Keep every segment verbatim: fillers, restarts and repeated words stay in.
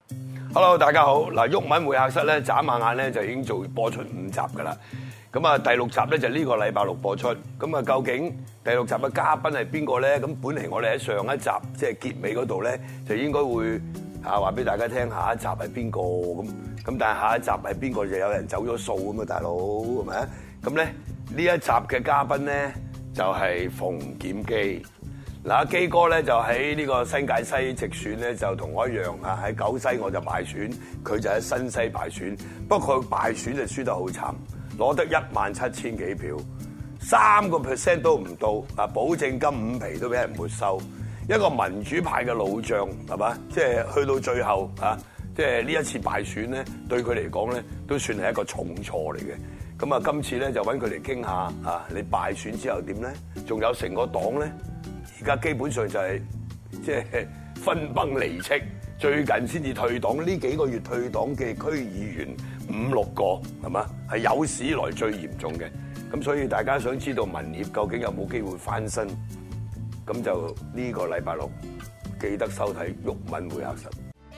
Hello， 大家好。嗱，毓民會客室咧，眨下眼咧就已經做播出五集噶啦。咁啊，第六集咧就呢個禮拜六播出。咁啊，究竟第六集嘅嘉賓係邊個咧？咁本嚟我哋喺上一集即係結尾嗰度咧，就應該會啊話俾大家聽下一集係邊個咁。咁但係下一集係邊個就有人走咗數咁啊，大佬係咪啊？咁咧呢一集嘅嘉賓咧就係馮檢基。嗱，阿基哥咧就喺呢個新界西直選咧，就同我一樣啊，喺九西我就敗選，佢就喺新西敗選。不過佢敗選就輸得好慘，攞得一萬七千幾票，三個 percent 都唔到啊！保證金五皮都俾人沒收。一個民主派嘅老將係嘛，即係去到最後啊，即係呢一次敗選咧，對佢嚟講咧都算係一個重挫嚟嘅。咁啊，今次咧就揾佢嚟傾下啊，你敗選之後點咧？仲有成個黨咧？而家基本上就係即係分崩離析，最近先至退黨，呢幾個月退黨嘅區議員五六個係嘛，係有史以來最嚴重嘅。咁所以大家想知道民協究竟有冇機會翻身，咁就呢個禮拜六記得收睇毓民會客室。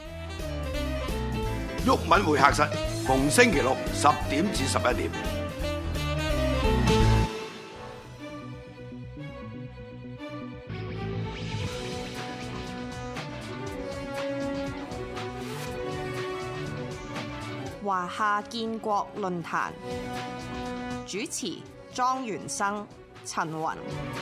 毓民會客室逢星期六十點至十一點。 華夏建國論壇主持莊元生、陳雲。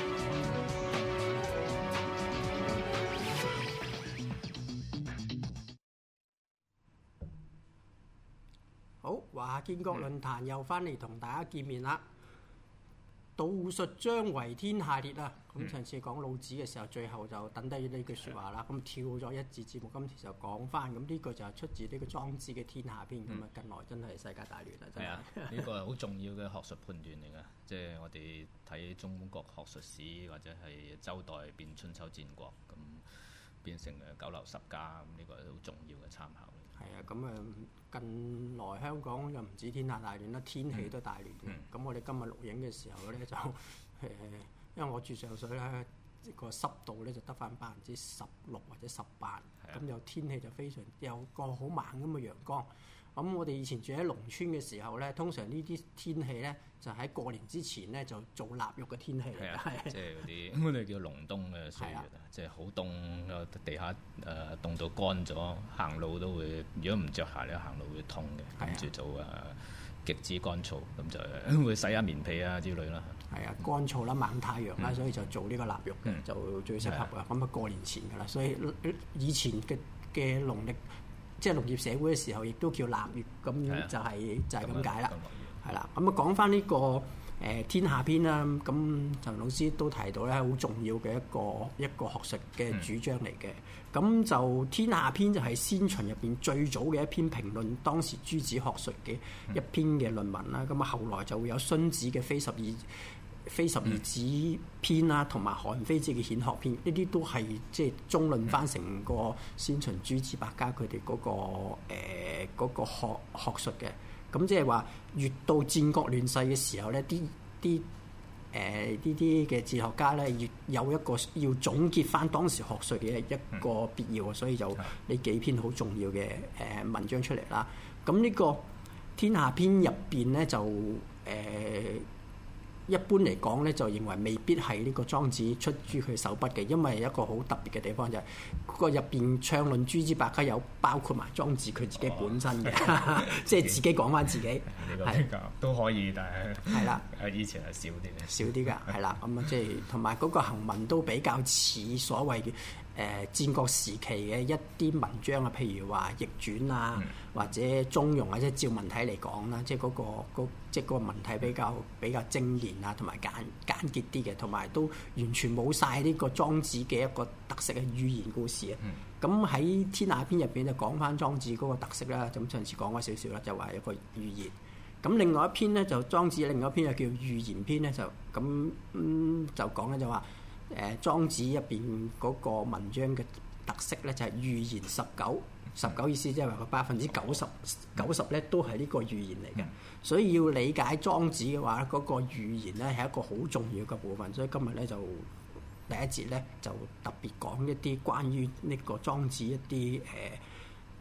好，華夏建國論壇又翻嚟同大家見面啦。道術將為天下裂啊！咁上次講老子嘅時候，最後就等低呢句説話啦。咁跳咗一節節目，今次就講翻。咁呢個就係出自呢個莊子嘅《天下篇》。咁啊，近來真係世界大亂啦！真係。係啊， 呢個係好重要嘅學術判斷嚟嘅。即係我哋睇中國學術史或者係周代變春秋戰國，咁變成誒九流十家，咁呢個係好重要嘅參考。 係啊，咁啊近來香港又唔止天下大亂啦，天氣都大亂嘅。咁、嗯、我哋今日錄影嘅時候咧就誒，因為我住上水咧，個濕度咧就得翻百分之十六或者十八，咁又天氣就非常有個好猛咁嘅陽光。咁我哋以前住喺農村嘅時候咧，通常呢啲天氣咧就喺過年之前咧就做臘肉嘅天氣嚟嘅， 即係嗰啲我哋叫隆冬嘅歲月啊，即係好凍，地下誒凍到乾咗，行路都會，如果唔着鞋咧，行路會痛嘅，跟住就誒極之乾燥，咁就會洗下棉被啊之類啦。 係啊，乾燥啦，猛太陽啦，所以就做呢個臘肉嘅、嗯、就最適合啊。咁啊過年前㗎啦，所以以前嘅嘅農曆。即係農業社會嘅時候，亦都叫臘月，咁就係、是、就係咁解啦。係啦，咁啊講翻呢個誒、呃、天下篇啦，咁陳老師都提到咧，好重要嘅一個一個學術嘅主張嚟嘅。咁、嗯、就天下篇就係先秦入邊最早嘅一篇評論當時諸子學術嘅一篇嘅論文啦。咁啊、嗯、後來就會有荀子嘅非十二。非十二子篇啦，同埋韓非子嘅顯學篇，呢啲都係即係中論翻成個先秦諸子百家佢哋嗰個誒嗰、呃那個、學學術嘅。咁即係話越到戰國亂世嘅時候咧，啲啲誒呢啲嘅哲學家咧，越有一個要總結翻當時學術嘅一個必要，所以就呢幾篇好重要嘅誒文章出嚟啦。咁呢個天下篇入邊咧就誒。呃一般嚟講咧，就認為未必係呢個莊子出於佢手筆嘅，因為一個好特別嘅地方就係、是、個入邊暢論諸子百家有包括埋莊子佢自己本身嘅，哦、即係自己講翻自己。 呢個比較都可以，但係係啦，以前係少啲嘅， 少啲㗎，係啦，咁啊即係同埋嗰個行文都比較似所謂嘅。誒、呃、戰國時期嘅一啲文章啊，譬如話易傳啊，嗯、或者中庸或者照文體嚟講啦，即係嗰、那個嗰即係個文體比較比較精煉啊，同埋簡簡潔啲嘅，同埋都完全冇晒呢個莊子嘅一個特色嘅寓言故事啊。咁喺、嗯、天下篇入邊就講翻莊子嗰個特色啦。咁上次講咗少少啦，就話一個寓言。咁另外一篇咧就莊子另外一篇就叫寓言篇咧，就咁、嗯、就講咧就話。誒、呃、莊子入邊嗰個文章嘅特色咧，就係、是、寓言十九，十九意思即係話個百分之九十九十咧都係呢個寓言嚟嘅，所以要理解莊子嘅話，嗰、那個寓言咧係一個好重要嘅部分。所以今日咧就第一節咧就特別講一啲關於呢個莊子一啲誒、呃、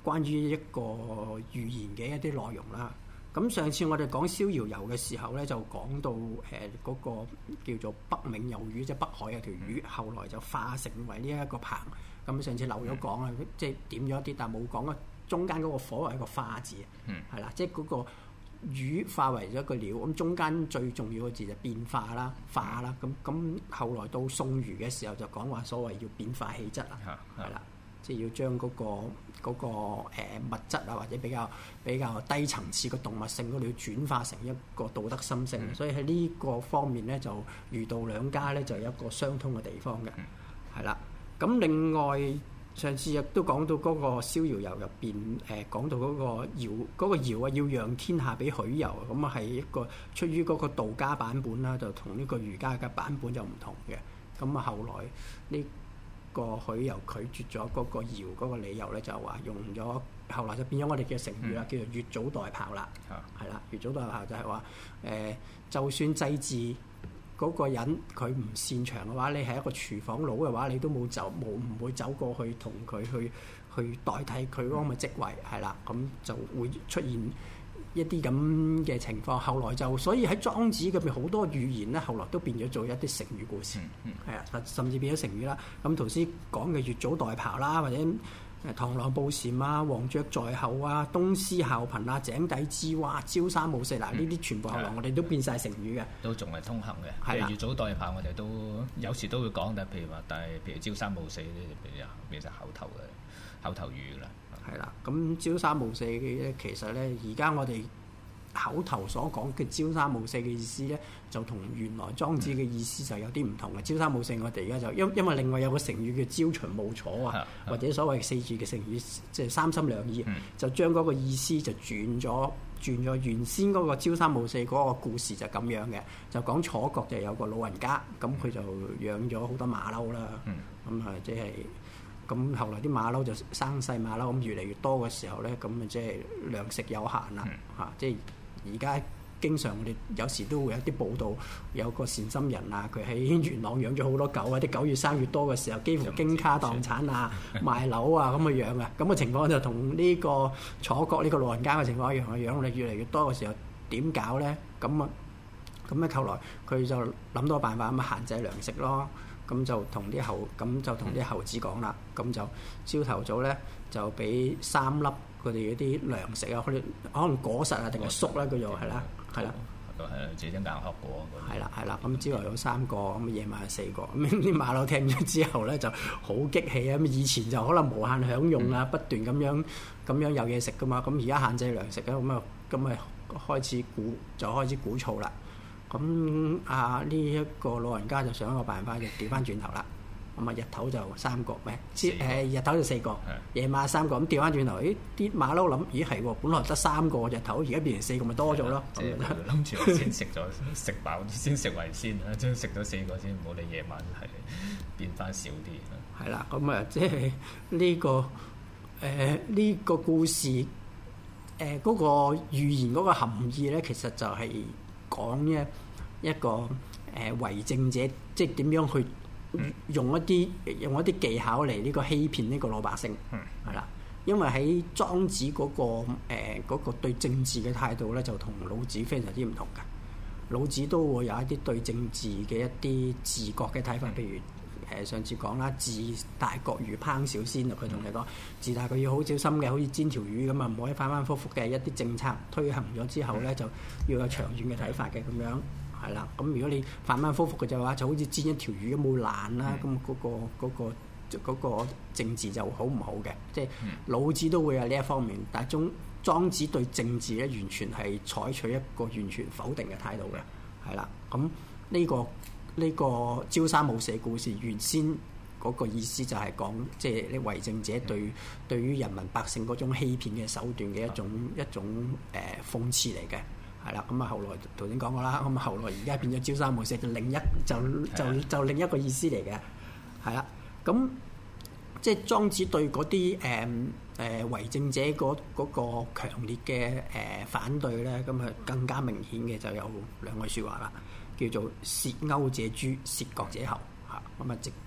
關於一個寓言嘅一啲內容啦。咁上次我哋講逍遙遊嘅時候咧，就講到誒嗰、呃那個叫做北冥有魚，即係北海有條魚，後來就化成為呢一個棚。咁上次漏咗講啊，即係點咗啲，但係冇講啊。中間嗰個火係一個化字，係啦、嗯，即係嗰個魚化為咗一個鳥。咁中間最重要嘅字就變化啦、化啦。咁咁後來到宋虞嘅時候就講話所謂要變化氣質啊，係啦、嗯，即係要將嗰、嗰個嗰、嗰個呃、物質啊，或者比較比較低層次嘅動物性嗰度要轉化成一個道德心性。嗯、所以喺呢個方面咧，就儒道兩家咧就有一個相通嘅地方嘅，係啦、嗯。咁另外。上次亦都講到嗰個逍遙遊入邊，誒、呃、講到嗰個堯嗰、嗰個堯啊，要讓天下俾許由，咁啊係一個出於嗰個道家版本啦，就同呢個儒家嘅版本就唔同嘅。咁啊後來呢個許由拒絕咗嗰個堯嗰個理由咧，就話用咗，後來就變咗我哋嘅成語啦，叫做越俎代庖啦，係啦、嗯，越俎代庖就係話誒，就算祭祀嗰個人佢唔擅長嘅話，你係一個廚房佬嘅話，你都冇走冇唔會走過去同佢去去代替佢嗰個職位，係啦，咁就會出現一啲咁嘅情況。後來就所以喺莊子嗰邊好多寓言咧，後來都變咗做一啲成語故事，係啊、嗯，嗯、甚至變咗成語啦。咁頭先講嘅越俎代庖啦，或者誒螳螂捕蟬啊、黃雀在後啊、東施效顰啊、井底之蛙、朝三暮四，嗱呢啲全部後來我哋都變晒成語嘅， 都仲係通行嘅。係啦，越俎代庖我哋都有時都會講，但係譬如話，但係譬如朝三暮四呢啲，譬如變成口頭嘅口頭語啦。 係啦，咁朝三暮四嘅咧，其實咧而家我哋口頭所講嘅朝三暮四嘅意思咧，就同原來莊子嘅意思就有啲唔同嘅。朝三暮四我哋而家就因因為另外有個成語叫朝秦暮楚啊，或者所謂四字嘅成語，即係三心兩意，嗯、就將嗰個意思就轉咗轉咗。原先嗰個朝三暮四嗰個故事就咁樣嘅，就講楚國就有個老人家，咁佢就養咗好多馬騮啦，咁啊即係。咁後來啲馬騮就生細馬騮，咁越嚟越多嘅時候咧，咁啊即係糧食有限啦，嚇、嗯啊！即係而家經常我哋有時都會有啲報道，有個善心人啊，佢喺元朗養咗好多狗啊，啲狗越生越多嘅時候，幾乎傾家蕩產啊、賣樓啊咁嘅樣啊，咁嘅情況就同呢個楚國呢個老人家嘅情況一樣嘅樣，你越嚟越多嘅時候點搞咧？咁啊，咁咧後來佢就諗到個辦法，咁啊限制糧食咯。咁就同啲猴，咁就同啲猴子講啦。咁、嗯、就朝頭早咧，就俾三粒佢哋嗰啲糧食啊，可能可能果實啊，定係粟啦，佢就係啦，係啦， 係係自己硬殼果。 係啦係啦，咁朝頭有三個，咁夜晚有四個。咁啲馬騮聽咗之後咧，就好激氣啊！咁以前就可能無限享用啊，嗯、不斷咁樣咁樣有嘢食噶嘛。咁而家限制糧食啊，咁啊咁啊開始鼓就開始鼓噪啦。咁啊呢一個老人家就想一個辦法，就調翻轉頭啦。咁啊日頭就三個，咩？誒日頭就四個，夜晚三個。咁調翻轉頭，誒啲馬騮諗，咦係喎，本來得三個日頭，而家變成四個，咪多咗咯。 即係諗住先食咗食飽，先食為先啊！將食咗四個先，唔好你夜晚係變翻少啲。 係啦，咁啊即係呢個誒呢、呃呢個故事誒嗰、呃嗰個寓言嗰個含義咧，其實就係、是。講一一個誒、呃、為政者，即係點樣去用一啲用一啲技巧嚟呢個欺騙呢個老百姓，係啦、嗯。因為喺莊子嗰、那個誒嗰、呃那個對政治嘅態度咧，就同老子非常之唔同嘅。老子都會有一啲對政治嘅一啲治國嘅睇法，譬如誒、呃、上次講啦，治大國如烹小鮮啊，佢同你講，治大國要好小心嘅，好似煎條魚咁啊，唔可以反反覆覆嘅一啲政策推行咗之後咧，就要有長遠嘅睇法嘅咁樣，係啦。咁如果你反反覆覆嘅就話，就好似煎一條魚咁冇爛啦，咁嗰、那個嗰、那個嗰、那個政治就好唔好嘅？即係老子都會有呢一方面，但係莊莊子對政治咧完全係採取一個完全否定嘅態度嘅，係啦。咁呢、這個。呢個朝三暮四故事原先嗰個意思就係講，即係你為政者對、嗯、對於人民百姓嗰種欺騙嘅手段嘅一種、嗯、一種誒、呃、諷刺嚟嘅，係啦。咁啊後來頭先講過啦，咁啊後來而家變咗朝三暮四，就另一就就就，就另一個意思嚟嘅，係啦。咁即係莊子對嗰啲誒誒為政者嗰嗰個強烈嘅誒、呃、反對咧，咁啊更加明顯嘅就有兩句説話啦。叫做竊鈎者誅，竊國者侯嚇，咁啊直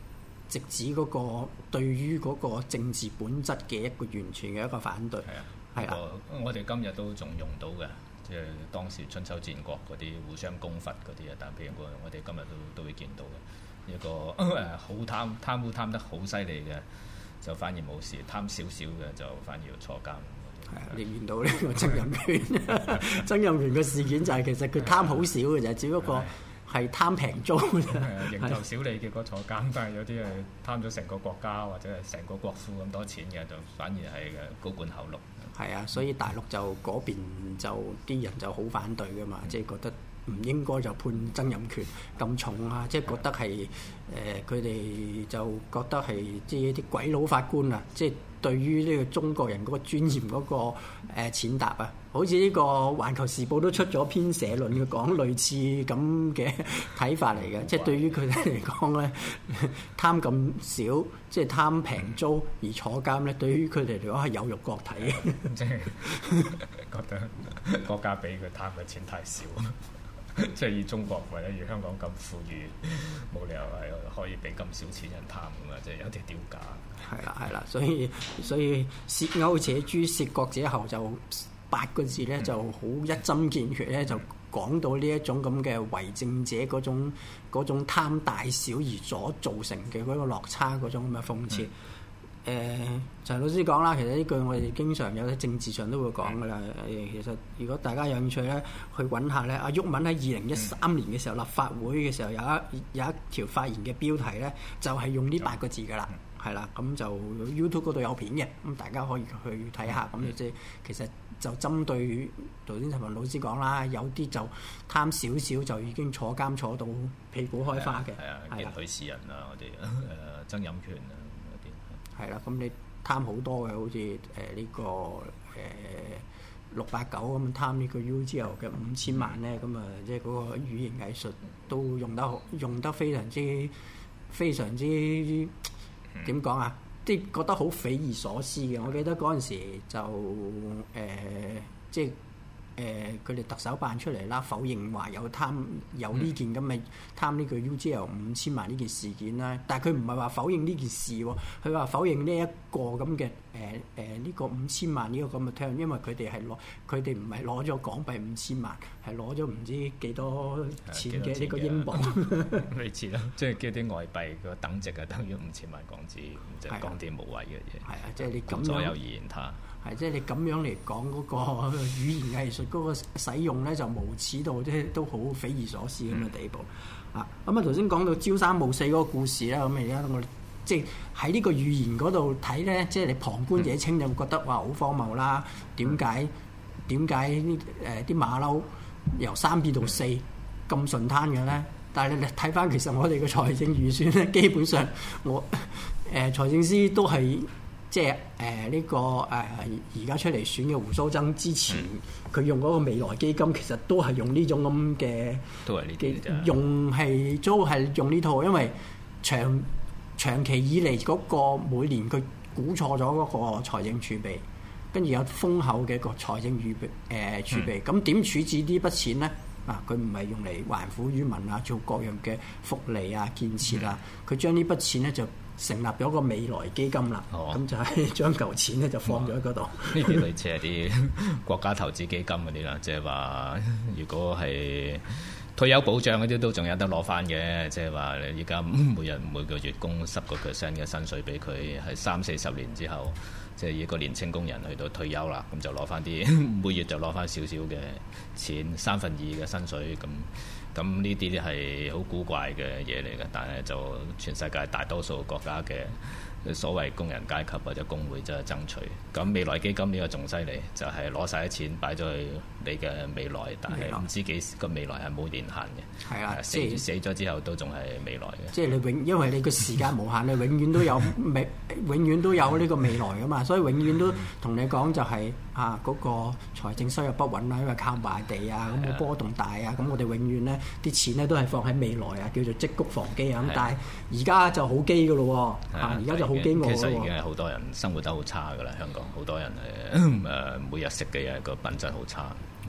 直指嗰個對於嗰個政治本質嘅一個完全嘅一個反對。 係啊， 係啦。 我哋今日都仲用到嘅，即係當時春秋戰國嗰啲互相攻伐嗰啲啊。但譬如我我哋今日都都會見到嘅一個誒好貪貪污貪得好犀利嘅，就反而冇事；貪少少嘅就反而要坐監。 係啊，你見到呢個曾蔭權，曾蔭權嘅事件就係其實佢貪好少嘅啫，只不過係貪平租啫。 蠅頭小利，結果坐監，但係有啲係貪咗成個國家或者係成個國庫咁多錢嘅，就反而係嘅高官厚祿。 係啊，所以大陸就嗰邊就啲人就好反對噶嘛，即係覺得唔應該就判曾蔭權咁重啊，即係覺得係誒佢哋就覺得係即係啲鬼佬法官啊，即係對於呢個中國人嗰個尊嚴嗰個誒踐踏啊，好似呢個《環球時報》都出咗篇社論嘅講類似咁嘅睇法嚟嘅，即係對於佢哋嚟講咧，貪咁少，即係貪平租而坐監咧，對於佢哋嚟講係有辱國體嘅， 即係覺得國家俾佢貪嘅錢太少。即係以中國或者以香港咁富裕，冇理由係可以俾咁少錢人貪㗎嘛，即係有啲丟架。 係啦係啦，所以所以涉歐者誅，涉國者侯就八個字咧，就好一針見血咧，就講到呢一種咁嘅為政者嗰種嗰種貪大小而所造成嘅嗰個落差嗰種咁嘅諷刺。誒、呃，陳老師講啦，其實呢句我哋經常有喺政治上都會講噶啦。誒，其實如果大家有興趣咧，去揾下咧，阿毓民喺二零一三年嘅時候立法會嘅時候有一有一條發言嘅標題咧，就係、是、用呢八個字噶啦，係啦。咁就 YouTube 嗰度有片嘅，咁大家可以去睇下。咁即係其實就針對頭先陳文老師講啦，有啲就貪少少就已經坐監坐到屁股開花嘅， 係啊，見許仕仁啊，我哋誒曾蔭權啊。 係啦，咁你貪好多嘅，好似誒呢個誒六八九咁貪呢個 U G L 嘅五千萬咧，咁啊即係嗰個語言藝術都用得好，用得非常之非常之點講啊？即係覺得好匪夷所思嘅。我記得嗰陣時就誒、呃、即係。誒佢哋特首辦出嚟啦，否認話有貪有呢件咁嘅貪呢個 U G L 五千萬呢件事件啦，但係佢唔係話否認呢件事喎，佢話否認呢一個咁嘅誒誒呢個五千萬呢個咁嘅 term，因為佢哋係攞佢哋唔係攞咗港幣五千萬，係攞咗唔知幾多錢嘅呢個英鎊， 類似啦，即係叫啲外幣個等值啊，等於五千萬港紙，即係講啲無謂嘅嘢。係啊，即係你咁樣左右而言他。 係，即係你咁樣嚟講嗰個語言藝術嗰個使用咧，就無恥到即係都好匪夷所思咁嘅地步、嗯、啊！咁啊頭先講到朝三暮四嗰個故事啦，咁而家我即係喺呢個語言嗰度睇咧，即係你旁觀者清就會覺得哇好荒謬啦！點解點解呢誒啲馬騮由三變到四咁順攤嘅咧？但係你睇翻其實我哋嘅財政預算咧，基本上我誒、呃、財政司都係。即係誒呢個誒而家出嚟選嘅胡鬚曾之前，佢、嗯、用嗰個未來基金，其實都係用呢種咁嘅， 都係呢啲用係都係用呢套，因為長長期以嚟嗰個每年佢估錯咗嗰個財政儲備，跟住有豐厚嘅個財政預備誒、呃、儲備，咁點、嗯、處置呢筆錢咧？啊，佢唔係用嚟還富於民啊，做各樣嘅福利啊、建設啊，佢、嗯、將呢筆錢咧就成立咗個未來基金啦，咁、哦、就係將嚿錢咧就放咗喺嗰度。 呢啲類似係啲國家投資基金嗰啲啦，即係話如果係退休保障嗰啲都仲有得攞翻嘅，即係話你而家每日每個月供十個 percent 嘅薪水俾佢，係三四十年之後，即係一個年青工人去到退休啦，咁就攞翻啲每月就攞翻少少嘅錢，三分二嘅薪水咁。咁呢啲係好古怪嘅嘢嚟嘅，但係就全世界大多數國家嘅所謂工人階級或者工會就係爭取。咁未來基金呢個仲犀利，就係攞晒啲錢擺咗去你嘅未來，但係唔知幾時個未來係冇年限嘅。係啊，死即係死咗之後都仲係未來嘅。即係你永，因為你個時間無限，你永遠都有未，永遠都有呢個未來噶嘛，所以永遠都同你講就係、是、啊嗰、那個財政收入不穩啦，因為靠賣地啊，咁個波動大啊，咁我哋永遠咧啲錢咧都係放喺未來啊，叫做積谷防饑啊。咁但係而家就好饑噶咯喎，啊而家就好饑餓咯喎。其實已經係好多人生活得好差噶啦，香港好多人誒誒每日食嘅嘢個品質好差。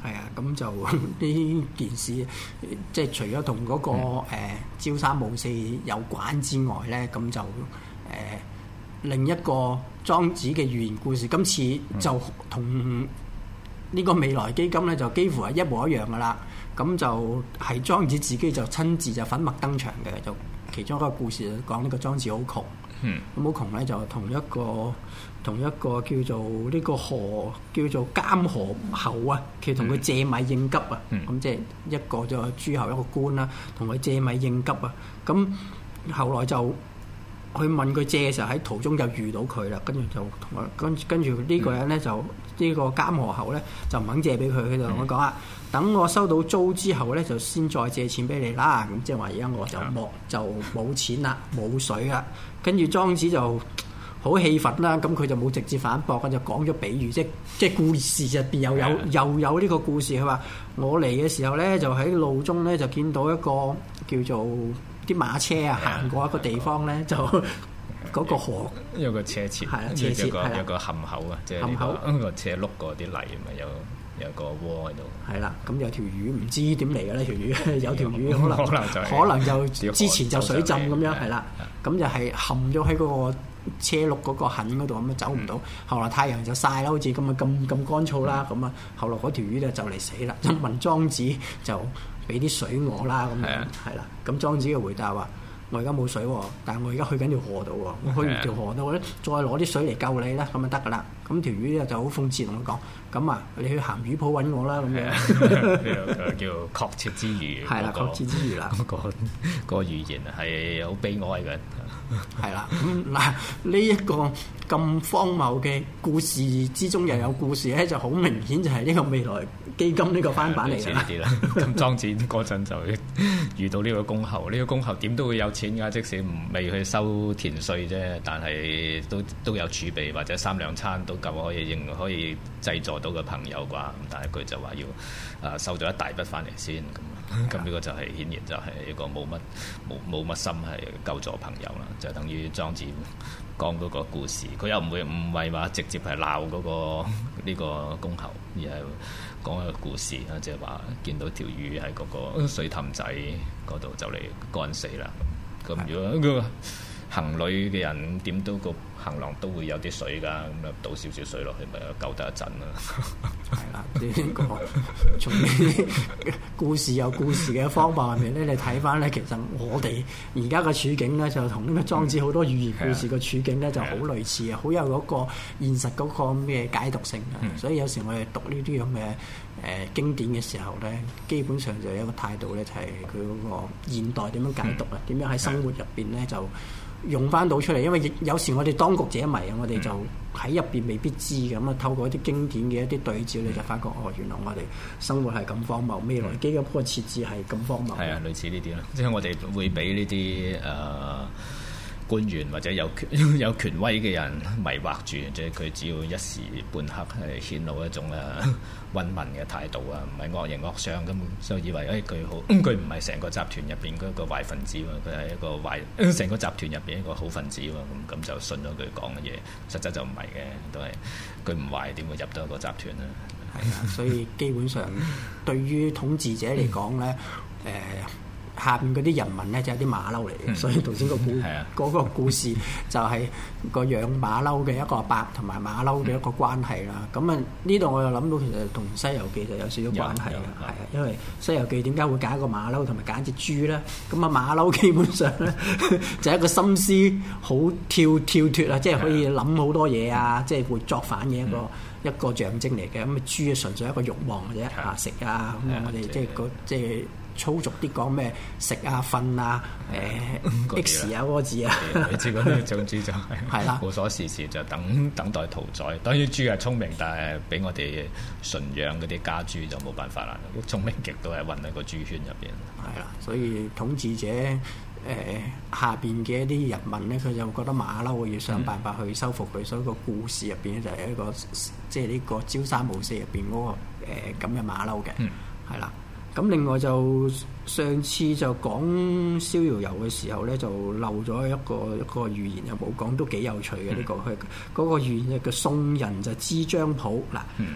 係啊，咁就呢件事，即係除咗同嗰個誒、呃、朝三暮四有關之外咧，咁就誒、呃、另一個莊子嘅寓言故事，今次就同呢個未來基金咧就幾乎係一模一樣噶啦。咁就係莊子自己就親自就粉墨登場嘅，就其中一個故事就講呢個莊子好窮，咁好窮咧就同一個同一個叫做呢個河叫做監河侯啊，佢同佢借米應急啊，咁即係一個就諸侯一個官啦，同佢借米應急啊，咁後來就去問佢借嘅時候喺途中就遇到佢啦，跟住就同我跟跟住呢個人咧就呢個監河侯咧就唔肯借俾佢，佢就同我講啊。等我收到租之後咧，就先再借錢俾你啦。咁即係話而家我就冇就冇錢啦，冇水啦。跟住莊子就好氣憤啦，咁佢就冇直接反駁，就講咗比喻，即即係故事入邊又有又有呢個故事。佢話我嚟嘅時候咧，就喺路中咧就見到一個叫做啲馬車啊行過一個地方咧，就嗰個河有個車前， 係啦，車前有個有個陷口啊，即係呢個個車碌過啲泥咪有。有個窩喺度，係啦，咁有條魚唔知點嚟嘅呢條魚，有條魚可能可能就可能就之前就水浸咁樣，係啦，咁就係陷咗喺嗰個車轆嗰個痕嗰度，咁啊走唔到。後來太陽就曬啦，好似咁啊咁咁乾燥啦，咁啊後來嗰條魚咧就嚟死啦，就問莊子就俾啲水我啦，咁樣係啦。咁莊子嘅回答話：我而家冇水喎，但係我而家去緊條河度喎，我去完條河度咧，再攞啲水嚟救你啦，咁就得噶啦。咁條魚咧就好諷刺同佢講：咁啊，你去鹹魚鋪揾我啦，咁樣。 叫確切之魚。 係啦，確切之魚啦。 嗰個嗰個語言係好悲哀嘅。 係啦，咁嗱呢一個咁荒謬嘅故事之中又有故事咧，就好明顯就係呢個未來基金呢個翻版嚟嘅啦。 咁莊子嗰陣就遇到呢個公侯，呢、呢個公侯點都會有錢㗎，即使唔未去收田稅啫，但係都都有儲備或者三兩餐都夠可以應可以製助到個朋友啩。咁但係佢就話要啊收咗一大筆翻嚟先咁。咁呢個就係、是、顯然就係一個冇乜冇冇乜心係救助朋友啦，就等於莊子講嗰個故事，佢又唔會唔係話直接係鬧嗰個呢、這個公侯，而係講一個故事啊，即係話見到條魚喺嗰個水凼仔嗰度就嚟乾死啦。咁如果個行旅嘅人點都個行囊都會有啲水㗎，咁啊倒少少水落去咪救得一陣啦。 係啦，呢個從呢啲故事有故事嘅方法入面咧，你睇翻咧，其實我哋而家嘅處境咧，就同呢個莊子好多寓言故事嘅處境咧，就好類似啊，好有嗰個現實嗰個咩解讀性啊。嗯、所以有時我哋讀呢啲咁嘅誒經典嘅時候咧，基本上就有一個態度咧，就係佢嗰個現代點樣解讀啊，點、嗯、樣喺生活入邊咧就用翻到出嚟，因為有時我哋當局者迷啊，我哋就喺入邊未必知嘅，咁啊透過一啲經典嘅一啲對照，你就發覺哦，原來我哋生活係咁荒謬，未來基金嗰個設置係咁荒謬。係啊， 類似呢啲啦，即係我哋會俾呢啲誒官員或者有權有權威嘅人迷惑住，即係佢只要一時半刻係顯露一種誒溫文嘅態度啊，唔係惡形惡相咁，所以以為誒佢好，佢唔係成個集團入邊嗰個壞分子喎，佢係一個壞成個集團入邊一個好分子喎，咁咁就信咗佢講嘅嘢，實質就唔係嘅，都係佢唔壞點會入到一個集團啊？ 係啊，所以基本上對於統治者嚟講咧，誒、呃。下邊嗰啲人民咧就係啲馬騮嚟嘅，嗯、所以頭先個故嗰、啊、個故事就係個養馬騮嘅一個阿伯同埋馬騮嘅一個關係啦。咁啊呢度我又諗到其實同《西遊記》就有少少關係嘅，係啊，因為《西遊記》點解會揀一個馬騮同埋揀隻豬咧？咁啊馬騮基本上咧就係一個心思好跳跳脱啊，即係可以諗好多嘢啊，即係會作反嘅一個、嗯、一個象徵嚟嘅。咁啊豬啊純粹係一個慾望嘅啫，啊食啊咁啊我哋即係個即係。粗俗啲講咩食啊瞓啊誒、呃、X 啊嗰個字啊， 你知嗰啲總之就係係啦， 無所事事就等等待屠宰。當然豬係聰明，但係俾我哋馴養嗰啲家豬就冇辦法啦。聰明極都係混喺個豬圈入邊。 係啦，所以統治者誒、呃、下邊嘅一啲人民咧，佢就覺得馬騮要想辦法去收復佢。嗯、所以個故事入邊咧就係一個即係呢個朝三暮四入邊嗰個誒咁嘅馬騮嘅，係啦、嗯。咁另外就上次就講逍遙遊嘅時候咧，就漏咗一個一個寓言又冇講，都幾有趣嘅呢、嗯這個。佢嗰個寓言叫宋人就知張圃嗱，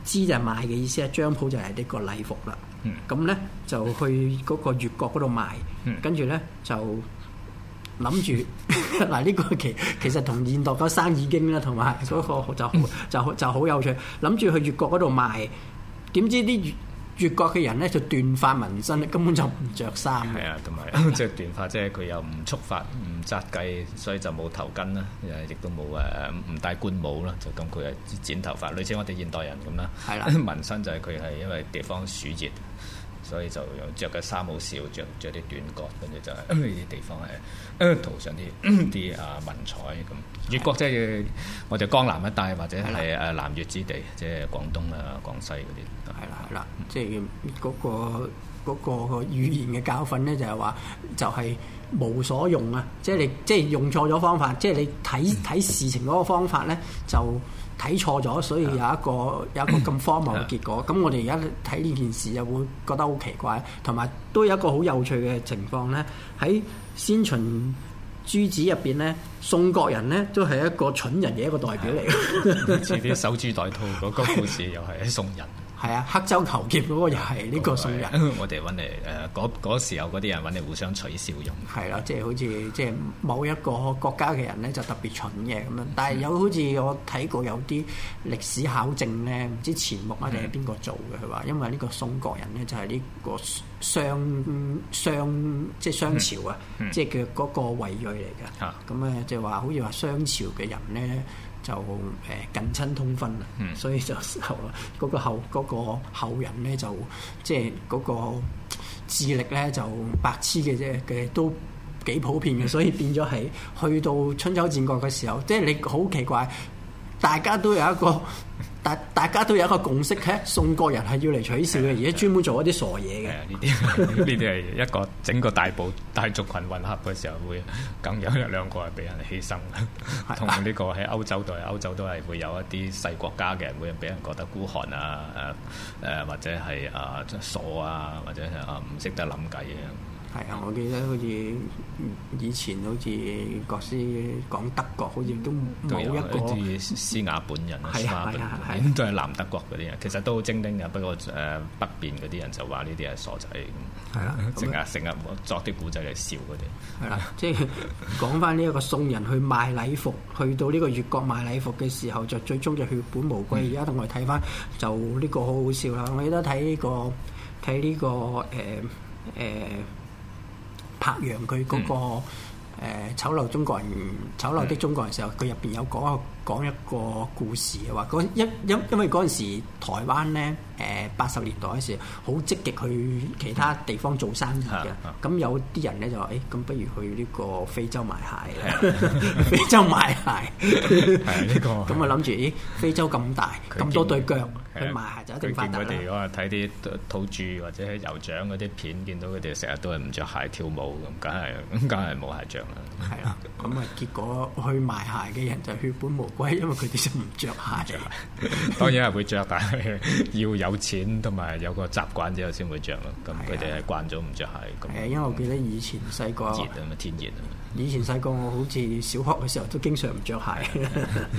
支就係賣嘅意思啊，張鋪就係呢個禮服啦。咁咧、嗯、就去嗰個粵角嗰度賣，跟住咧就諗住嗱呢個其其實同現代嗰生意經啦，同埋嗰個就就就好有趣，諗住去粵角嗰度賣，點知啲粵粵角嘅人咧就斷髮紋身，根本就唔着衫。 係啊，同埋即係斷髮，即係佢又唔束髮、唔紮髻，所以就冇頭巾啦，亦都冇誒唔戴官帽啦，就咁佢係剪頭髮，類似我哋現代人咁啦。係啦，紋身就係佢係因為地方暑熱。所以就着嘅衫好少，着着啲短角，跟住就係呢啲地方係塗上啲啲啊文彩咁。粵角即係我哋江南一帶或者係誒南粵之地，即係廣東啊、廣西嗰啲。 係啦係啦，即係嗰個嗰個語言嘅教訓咧，就係話就係無所用啊！即係你即係用錯咗方法，即係你睇睇事情嗰個方法咧就睇錯咗，所以有一個有一個咁荒謬嘅結果。咁我哋而家睇呢件事就會覺得好奇怪，同埋都有一個好有趣嘅情況咧。喺先秦諸子入邊咧，宋國人咧都係一個蠢人嘅一個代表嚟嘅， 似啲守株待兔嗰個故事又係宋人。 係啊，刻舟求劍嗰個又係呢個宋人。 我哋揾嚟誒嗰嗰時候嗰啲人揾嚟互相取笑用。 係啦，即係好似即係某一個國家嘅人咧就特別蠢嘅咁樣，但係有好似我睇過有啲歷史考證咧，唔知錢穆啊定係邊個做嘅，佢話因為呢個宋國人咧就係呢個商商即係商朝啊，嗯、即係佢嗰個衛裔嚟嘅。咁咧即係話好似話商朝嘅人咧。就誒近親通婚啊，嗯、所以就後嗰個後嗰、嗰個後人咧就即係嗰個智力咧就白痴嘅啫嘅都幾普遍嘅，嗯、所以變咗係去到春秋戰國嘅時候，即係你好奇怪，大家都有一個大大家都有一個共識嘅，宋國人係要嚟取笑嘅，而家專門做一啲傻嘢嘅。 呢啲呢啲係一個整個大部大族群混合嘅時候，會梗有一兩個係俾人犧牲。同呢個喺歐洲度，歐洲都係會有一啲細國家嘅人會俾人覺得孤寒啊，誒誒或者係啊傻啊，或者係啊唔識得諗計嘅。 係啊，我記得好似以前好似國師講德國，好似都冇一個啲施瓦本人啊， 係啊係啊係啊，都係南德國嗰啲人，其實都好精靈嘅。不過誒北邊嗰啲人就話呢啲係傻仔咁，係啦，成日成日作啲古仔嚟笑佢哋。係啦，即係講翻呢一個宋人去賣禮服，去到呢個粵國賣禮服嘅時候，就最終就血本無歸。而家同我哋睇翻就呢個好好笑啦！我記得睇呢個睇呢個誒誒。柏楊佢嗰個誒、呃、醜陋中國人醜陋的中國人嘅時候，佢入邊有講講一個故事嘅話，因因因為嗰陣時台灣咧誒八十年代嗰時好積極去其他地方做生意嘅，咁、嗯、有啲人咧就話誒咁不如去呢個非洲賣鞋，非洲賣鞋，係呢個咁啊諗住咦非洲咁大咁多對腳。去賣鞋就一定發達啦！ 佢見佢哋嗰個睇啲土著或者係酋長嗰啲片，見到佢哋成日都係唔着鞋跳舞咁，梗係咁梗係冇鞋着啦。係啦， 咁啊結果去賣鞋嘅人就血本無歸，因為佢哋就唔着鞋。 當然係會着，但係要有錢同埋有個習慣之後先會着咯。咁佢哋係慣咗唔着鞋。 係啊，因為我記得以前細個熱啊嘛，天熱啊。 以前細個我好似小學嘅時候都經常唔着鞋。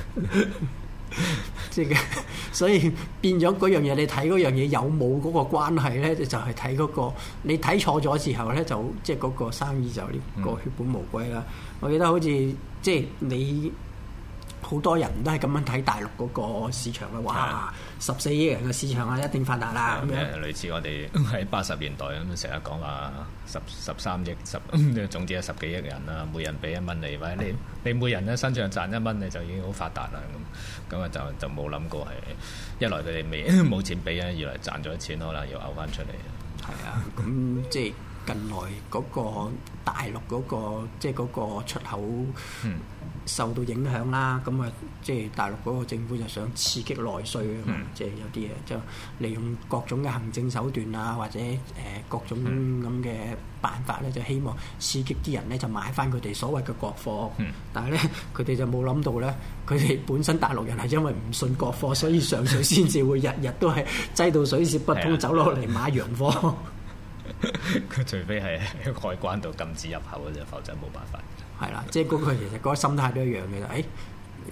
即係，所以變咗嗰樣嘢，你睇嗰樣嘢有冇嗰個關係咧？就係睇嗰個，你睇錯咗之後咧，就即係嗰個生意就呢個血本無歸啦。嗯、我記得好似即係你好多人都係咁樣睇大陸嗰個市場啦。哇！十四億人嘅市場啊，一定發達啦咁樣。 類似我哋喺八十年代咁，成日講話十十三億十，總之係十幾億人啦，每人俾一蚊你，或者你你每人咧身上賺一蚊，你就已經好發達啦咁。咁啊就就冇諗過係一來佢哋未冇錢俾啊，二來賺咗錢可能要嘔翻出嚟。 係啊，咁即係近來嗰個大陸嗰個即係嗰個出口受到影響啦。咁啊，即係大陸嗰個政府就想刺激內需啊嘛，即係有啲嘢就利用各種嘅行政手段啊，或者誒各種咁嘅辦法咧，就希望刺激啲人咧就買翻佢哋所謂嘅國貨。嗯、但係咧，佢哋就冇諗到咧，佢哋本身大陸人係因為唔信國貨，所以上水先至會日日都係擠到水泄不通，走落嚟買洋貨。 佢除非係喺海關度禁止入口嘅啫，否則冇辦法。 係啦，即係嗰個其實嗰個心態都一樣嘅。誒、哎，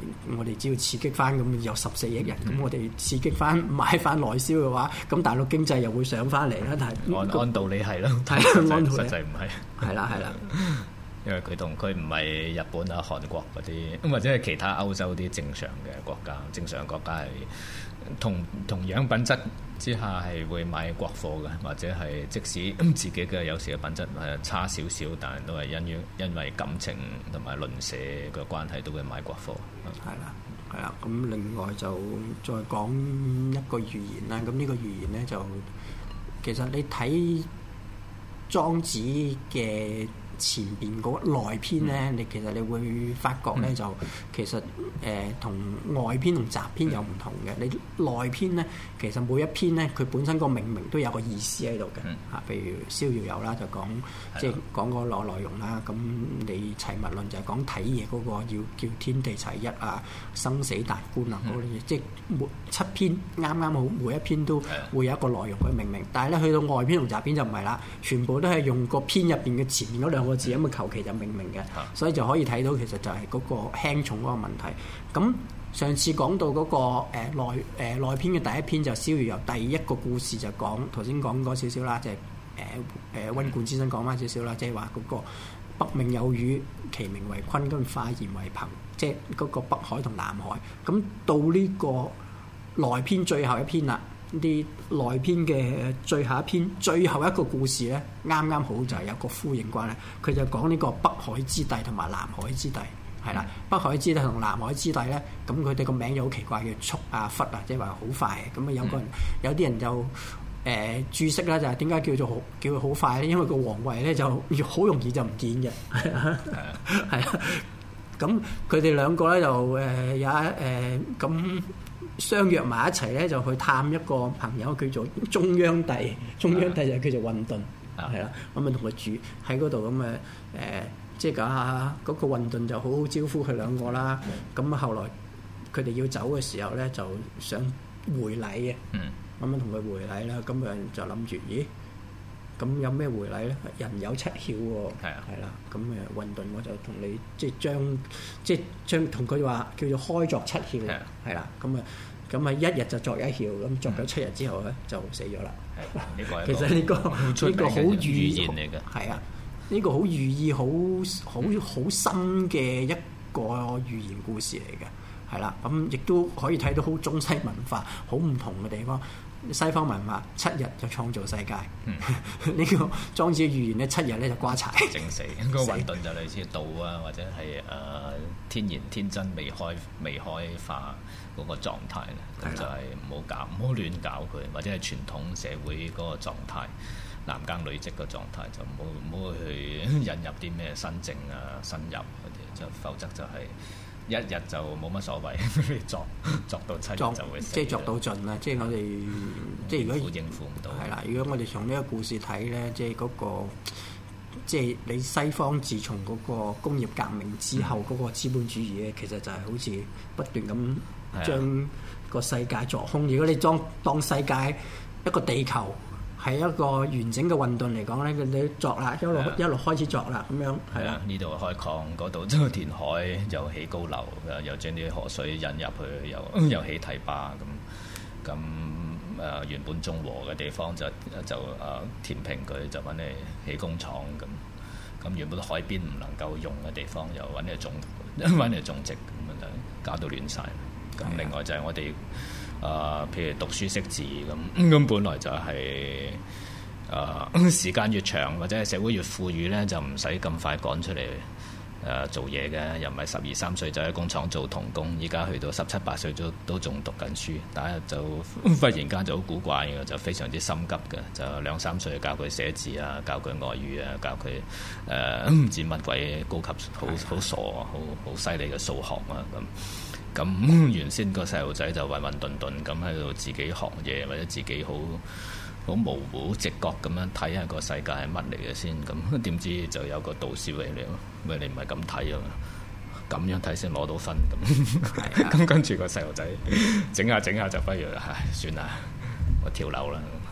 我哋只要刺激翻咁有十四億人，咁、嗯、我哋刺激翻買翻內銷嘅話，咁大陸經濟又會上翻嚟啦。但係按按道理係咯， 係按道理實際唔係。 係啦係啦， 因為佢同佢唔係日本啊、韓國嗰啲，或者係其他歐洲啲正常嘅國家，正常國家係同同樣品質之下係會買國貨嘅，或者係即使自己嘅有時嘅品質係差少少，但係都係因於因為感情同埋鄰舍嘅關係都會買國貨。 係啦，係啦。咁另外就再講一個寓言啦。咁呢個寓言咧就其實你睇莊子嘅前邊嗰內篇咧，你、嗯、其實你會發覺咧，嗯、就其實誒同、呃、外篇同雜篇有唔同嘅。嗯、你內篇咧，其實每一篇咧，佢本身個命名都有個意思喺度嘅。嚇、嗯，譬如《逍遙遊》啦，就講即係講個內內容啦。咁你齊物論就係講睇嘢嗰個要叫天地齊一啊，生死達觀啊嗰啲嘢。即係每七篇啱啱好，每一篇都會有一個內容去命名。但係咧，去到外篇同雜篇就唔係啦，全部都係用個篇入邊嘅前面嗰兩個字咁啊，求其就命名嘅，所以就可以睇到其實就係嗰個輕重嗰個問題。咁上次講到嗰、那個誒、呃、內誒、呃、內篇嘅第一篇就《逍遙遊》，第一個故事就講頭先講過少少啦，就係誒誒溫貫先生講翻少少啦，即係話嗰個北冥有魚，其名為鯤，跟化言為鵬，即係嗰個北海同南海。咁到呢個內篇最後一篇啦。啲內篇嘅最後一篇，最後一個故事咧，啱啱好就係有個呼應關係。佢就講呢個北海之帝同埋南海之帝，係啦。北海之帝同南海之帝咧，咁佢哋個名又好奇怪，叫速啊、忽啊，即係話好快。咁啊，有個人有啲人就誒、呃、注釋啦，就係點解叫做好叫佢好快咧？因為個皇位咧就好容易就唔見嘅，係啊，係啊。咁佢哋兩個咧就誒、呃、有誒咁。呃相約埋一齊咧，就去探一個朋友，叫做中央帝。中央帝就叫做混沌，係啦。咁啊，同佢住喺嗰度咁啊，誒，即係講嗰個混沌就好好招呼佢兩個啦。咁啊，後來佢哋要走嘅時候咧，就想回禮嘅。咁樣同佢回禮啦。咁樣就諗住，咦？咁有咩回禮咧？人有七竅喎。係啊，係啦。咁誒，混沌我就同你即係將即係將同佢話叫做開作七竅，係啦。咁啊。咁啊，一日就作一竅，咁作咗七日之後咧，就死咗啦。 呢個其實呢個呢個好寓言嚟嘅， 係啊，呢個好寓意、好好好深嘅一個寓言故事嚟嘅，係啦。咁亦都可以睇到好中西文化好唔同嘅地方。西方文化七日就創造世界，呢、嗯、個莊子嘅寓言咧，七日咧就瓜柴整死。個混沌就類似道啊，或者係誒、呃、天然天真未開未開化嗰個狀態咧，咁的就係唔好搞，唔好亂搞佢，或者係傳統社會嗰個狀態，男耕女織個狀態，就唔好唔好去引入啲咩新政啊、新入嗰啲，就否則就係、是。一日就冇乜所謂，作作到七日就會死， 即係作到盡啦。即係我哋，嗯、即係如果應付唔到， 係啦。如果我哋從呢個故事睇咧，即係嗰、嗰個，即係你西方自從嗰個工業革命之後嗰、嗯、個資本主義咧，其實就係好似不斷咁將個世界作空。如果你當當世界一個地球，係一個完整嘅混沌嚟講咧，佢哋作啦，一路一路開始作啦，咁樣係啊。呢度開礦，嗰度都填海，又起高樓，又將啲河水引入去，又又起堤壩咁。咁誒、呃、原本種禾嘅地方就就誒、呃、填平佢，就揾嚟起工廠咁。咁原本海邊唔能夠用嘅地方，又揾嚟種揾嚟種植，咁就搞到亂晒。咁另外就係我哋。誒、呃，譬如讀書識字咁，咁本來就係、是、誒、呃、時間越長或者係社會越富裕咧，就唔使咁快趕出嚟誒、呃、做嘢嘅，又唔係十二三歲就喺工廠做童工，而家去到十七八歲都都仲讀緊書，但係就忽然間就好古怪嘅，就非常之心急嘅，就兩三歲教佢寫字啊，教佢外語啊，教佢誒唔知乜鬼高級好好傻啊，好好犀利嘅數學啊咁。咁原先個細路仔就混混沌沌咁喺度自己學嘢，或者自己好好模糊、直覺咁樣睇下個世界係乜嚟嘅先。咁點知就有個導師俾你咯，喂，你唔係咁睇啊，咁樣睇先攞到分咁。咁跟住個細路仔整下整下就不如唉算啦，我跳樓啦。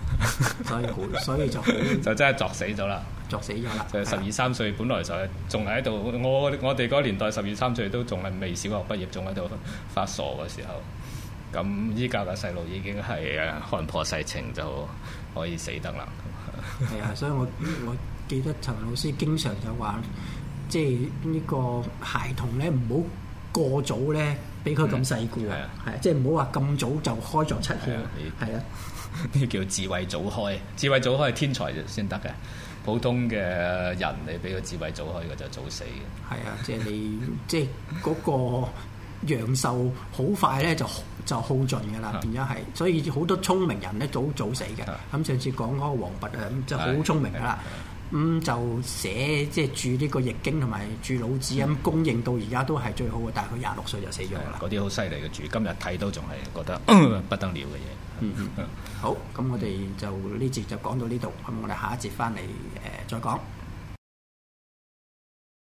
所以好，所以就好就真係作死咗啦， 作死咗啦。 就十二三歲，本來就係仲喺度，我我哋嗰年代十二三歲都仲係未小學畢業，仲喺度發傻嘅時候。咁依家嘅細路已經係誒看破世情，就可以死得啦。 係啊，所以我我記得陳老師經常就話，即係呢個孩童咧唔好過早咧，俾佢咁細個，係啊，即係唔好話咁早就開咗七竅，係啊， 呢叫智慧早開，智慧早開係天才先得嘅，普通嘅人你俾個智慧早開嘅就早死嘅。 係啊，即係你即係嗰個陽壽好快咧就就耗盡㗎啦，變咗係，所以好多聰明人咧早早死嘅。咁上次講嗰個王弼啊，咁就好聰明㗎啦。咁、嗯、就寫即係注呢個易經同埋注老子咁，公認到而家都係最好嘅。但係佢廿六歲就死咗啦。 嗰啲好犀利嘅注，今日睇到仲係覺得、呃、不得了嘅嘢。 嗯嗯，好，咁我哋就呢節就講到呢度，咁我哋下一節翻嚟誒再講。